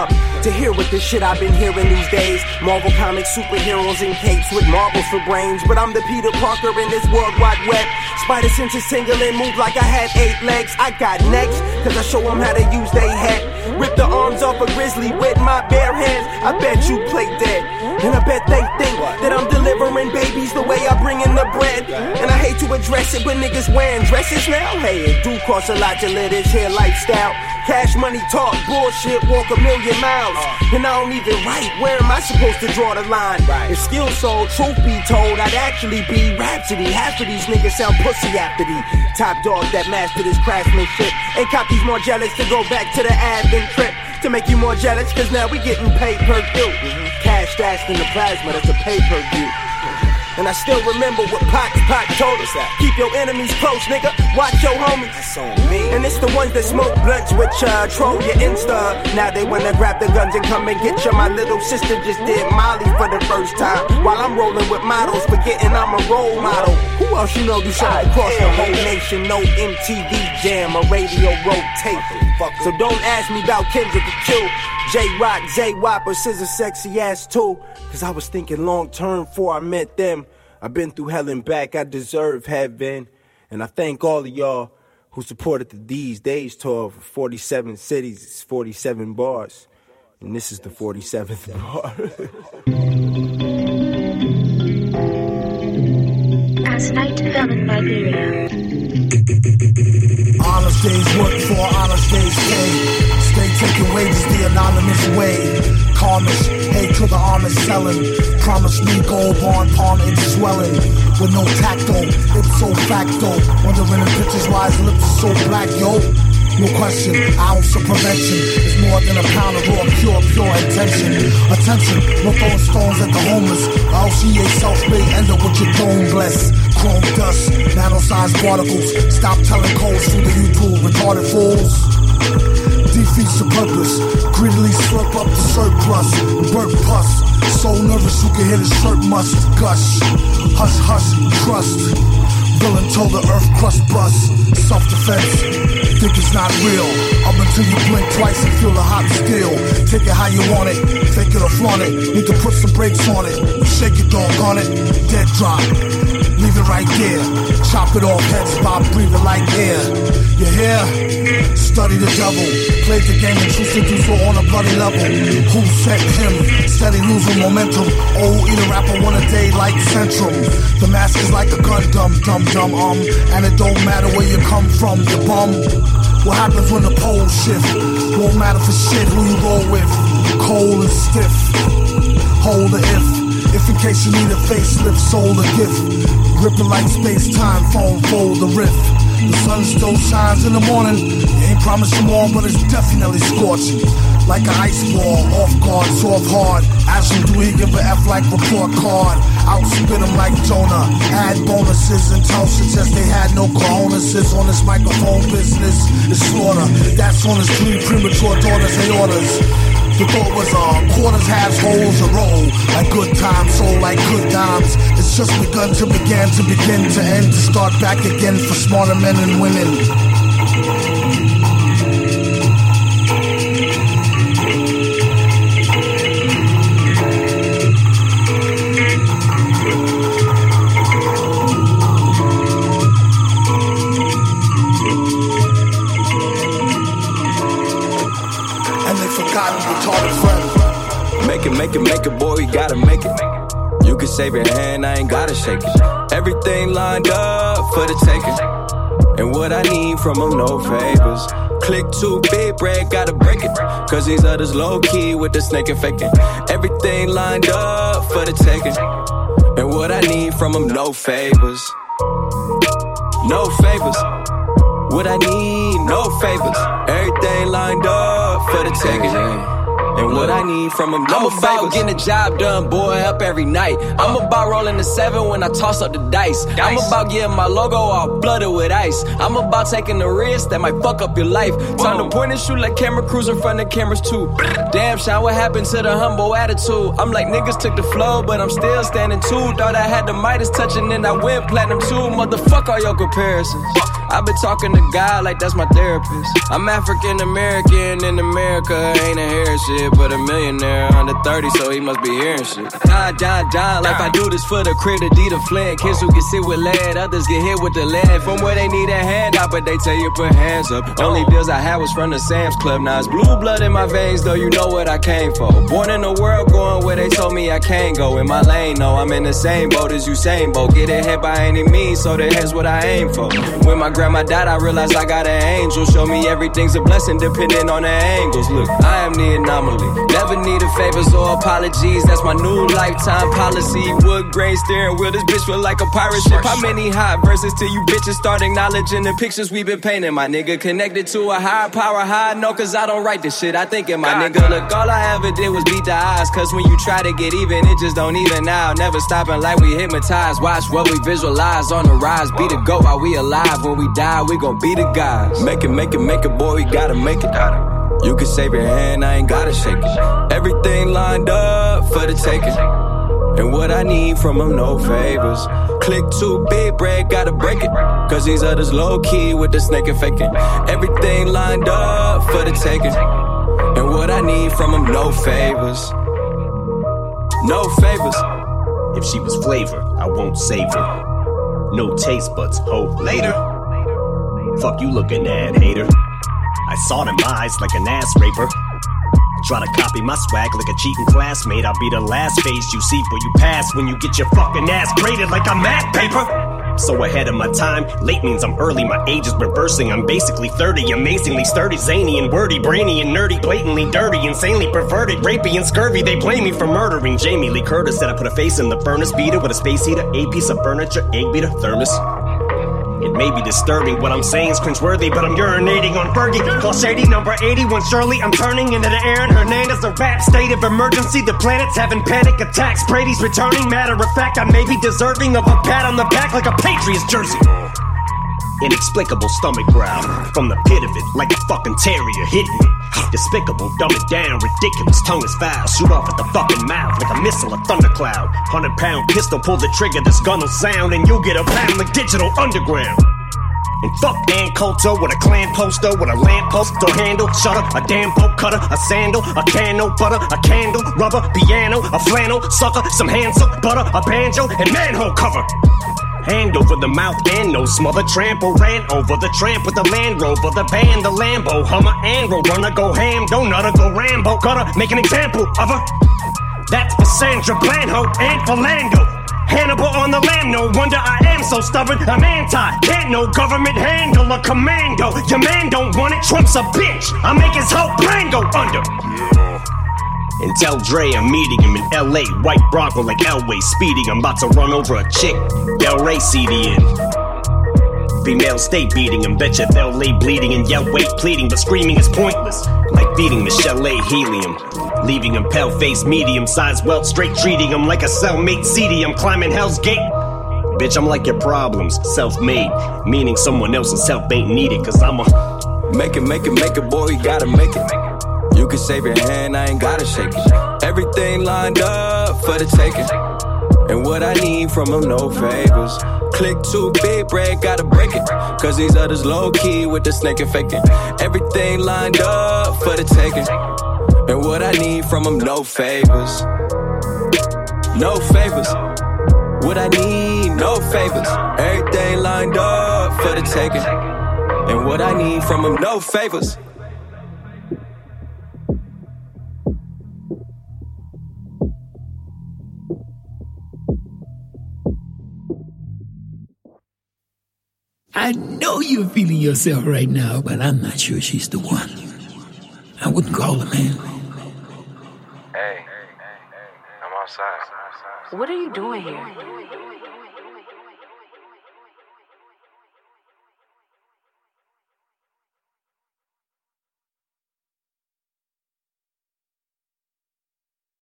to hear what this shit I've been hearing these days. Marvel Comics superheroes in capes with marbles for brains. But I'm the Peter Parker in this world wide web. Spider senses tingling, move like I had 8 legs. I got next, cause I show them how to use they head. Rip the arms off a grizzly with my bare hands. I bet you play dead, and I bet they think that I'm delivering babies the way I bring in the bread. And I hate to address it, but niggas wearing dresses now. Hey, it do cost a lot to live this here lifestyle. Cash money talk, bullshit, walk a million miles. And I don't even write, where am I supposed to draw the line? If skill sold, truth be told, I'd actually be Rhapsody. Half of these niggas sound pussy after the top dog that master this craftsmanship. And cop these more jealous to go back to the advent trip. To make you more jealous, cause now we getting paid per view. Cash stashed in the plasma, that's a pay per view. And I still remember what Pac told us. Keep your enemies close, nigga. Watch your homies. That's on me. And it's the ones that smoke blunts with troll your Insta. Now they wanna grab the guns and come and get you. My little sister just did Molly for the first time. While I'm rolling with models, forgetting I'm a role model. Who else you know do something across the whole nation? No MTV jam or radio rotate. So don't ask me about Kendrick or Q, J-Rock, J-Wop or Scissor Sexy Ass too. Cause I was thinking long term before I met them. I've been through hell and back, I deserve heaven. And I thank all of y'all who supported the These Days tour for 47 cities, it's 47 bars. And this is the 47th bar. As night fell in Liberia. Honest days work for honest days pay. Stay taking wages the anonymous way. Calmest, hey to the honest selling. Promise me gold bond, palm it's swelling. With no tacto, ipso facto. Wondering if bitches why his lips are so black, yo. No question, ounce of prevention is more than a pound of raw, pure intention. Attention, no throwing stones at the homeless. LCA self-made, end up with your dome blessed. Chrome dust, nano-sized particles. Stop telling codes through the YouTube, retarded fools. Defeats the purpose, greedily slurp up the surplus. Burp pus, so nervous you can hear the shirt must gush. Hush, hush, trust. Villain told the earth crust bust. Self-defense. Think it's not real, up until you blink twice and feel the hot steel. Take it how you want it, fake it or flaunt it. Need to put some brakes on it, shake it, doggone it. Dead drop, leave it right there. Chop it off, head spot, breathe it like air. You hear? Study the devil, played the game and choose to do so on a bloody level. Who sent him? Steady losing momentum. Oh, eat a rapper one a day like Centrum. The mask is like a gun, dumb, and it don't matter where you come from, you bum. What happens when the poles shift? Won't matter for shit who you roll with. Cold and stiff. Hold the if in case you need a facelift, sold a gift. Gripping like space-time, phone, fold the rift. The sun still shines in the morning. You ain't promised more, but it's definitely scorching. Like an ice ball, off guard, soft hard. Ask him, do he give a F like report card? Outspit him like Jonah. Add bonuses and tell suggest they had no cojones on this microphone business. It's slaughter. That's on his 3 premature daughters, they orders. The thought was quarters, halves, holes, a roll. Like good times, soul like good times. It's just begun to begin to end. To start back again for smarter men and women. Make it, boy, you gotta make it. You can save your hand, I ain't gotta shake it. Everything lined up for the taking. And what I need from them, no favors. Click too big, bread, gotta break it. Cause these others low key with the snake and faking. Everything lined up for the taking. And what I need from them, no favors. No favors. What I need, no favors. Everything lined up for the taking. And what I need from him, no favors. I'm about getting the job done, boy, up every night. I'm about rolling the 7 when I toss up the dice. I'm about getting my logo all blooded with ice. I'm about taking the risk that might fuck up your life. Time to point and shoot like camera crews in front of cameras too. Damn, Sean, what happened to the humble attitude? I'm like, niggas took the flow, but I'm still standing too. Thought I had the Midas touching and I went platinum too. Motherfuck all your comparisons. I've been talking to God like that's my therapist. I'm African American in America, ain't a heritage. shit, but a millionaire under 30, so he must be hearing shit. Die, like I do this for the crib, the D to Flint. Kids who can sit with lead, others get hit with the lead. From where they need a hand out, but they tell you put hands up. Only deals I had was from the Sam's Club. Now it's blue blood in my veins, though you know what I came for. Born in the world, going where they told me I can't go. In my lane, no, I'm in the same boat as Usain Bolt. Get ahead by any means, so the head's what I aim for. When my grandma died, I realized I got an angel. Show me everything's a blessing, depending on the angles. Look, I am the anomaly. Never needed favors or apologies. That's my new lifetime policy. Wood grain steering wheel, this bitch feel like a pirate ship. How many hot verses till you bitches start acknowledging the pictures we been painting? My nigga connected to a higher power, high no, cause I don't write this shit. I think in my nigga, look, all I ever did was beat the odds. Cause when you try to get even, it just don't even out. Never stopping like we hypnotized. Watch what we visualize on the rise. Be the GOAT while we alive. When we die, we gon' be the guys. Make it, boy, we gotta make it. You can save your hand, I ain't gotta shake it. Everything lined up for the taking. And what I need from them, no favors. Click too big, bread, gotta break it. Cause these others low-key with the snake and faking. Everything lined up for the taking. And what I need from them, no favors. No favors. If she was flavor, I won't save her. No taste buds, hope later. Fuck you looking at, hater. I saw them eyes like an ass raper. Try to copy my swag like a cheating classmate. I'll be the last face you see before you pass when you get your fucking ass graded like I'm math paper. So ahead of my time, late means I'm early, my age is reversing. I'm basically 30, amazingly sturdy, zany and wordy, brainy and nerdy, blatantly dirty, insanely perverted, rapey and scurvy. They blame me for murdering Jamie Lee Curtis. Said I put a face in the furnace, beater with a space heater, a piece of furniture, egg beater, thermos. It may be disturbing, what I'm saying is cringeworthy, but I'm urinating on Fergie. Call Shady number 81 Shirley. I'm turning into the Aaron Hernandez, a rap state of emergency. The planet's having panic attacks. Brady's returning. Matter of fact, I may be deserving of a pat on the back like a Patriots jersey. Inexplicable stomach growl from the pit of it, like a fucking terrier hitting me. Despicable, dumb it down, ridiculous, tongue is foul. Shoot off at the fucking mouth like a missile, a thundercloud. 100-pound pistol, pull the trigger, this gun will sound, and you'll get a pound like Digital Underground. And fuck Dan Coulter with a clan poster, with a lamppost, door handle, shutter, a damn bolt cutter, a sandal, a can of butter, a candle, rubber, piano, a flannel, sucker, some hand soap, butter, a banjo, and manhole cover. Hand over the mouth and no smother trample. Ran over the tramp with the Land Rover, the band, the Lambo, Hummer and Roadrunner. Go ham, don't nutter, go Rambo. Gotta make an example of her. That's for Sandra Blanco and Philando. Hannibal on the lamb, no wonder I am so stubborn. I'm anti, can't no government handle a commando. Your man don't want it, Trump's a bitch. I make his whole plan go under. And tell Dre I'm meeting him in LA. White Bronco like Elway speeding. I'm about to run over a chick. Del Rey CD in. Female stay beating him. Betcha they'll lay bleeding and yell wait pleading. But screaming is pointless. Like feeding Michelle A. helium. Leaving him pale face medium size welt straight. Treating him like a cellmate seedy. I'm climbing Hell's Gate. Bitch, I'm like your problems. Self-made. Meaning someone else's help ain't needed. Cause I'm a make it, boy, you gotta make it. You can save your hand, I ain't gotta shake it. Everything lined up for the taking. And what I need from them, no favors. Click too big, bread, gotta break it. Cause these others low-key with the snake and faking. Everything lined up for the taking. And what I need from them, no favors. No favors. What I need, no favors. Everything lined up for the taking. And what I need from them, no favors. I know you're feeling yourself right now, but I'm not sure she's the one. I wouldn't call her, man. Hey, I'm outside. What are you doing here?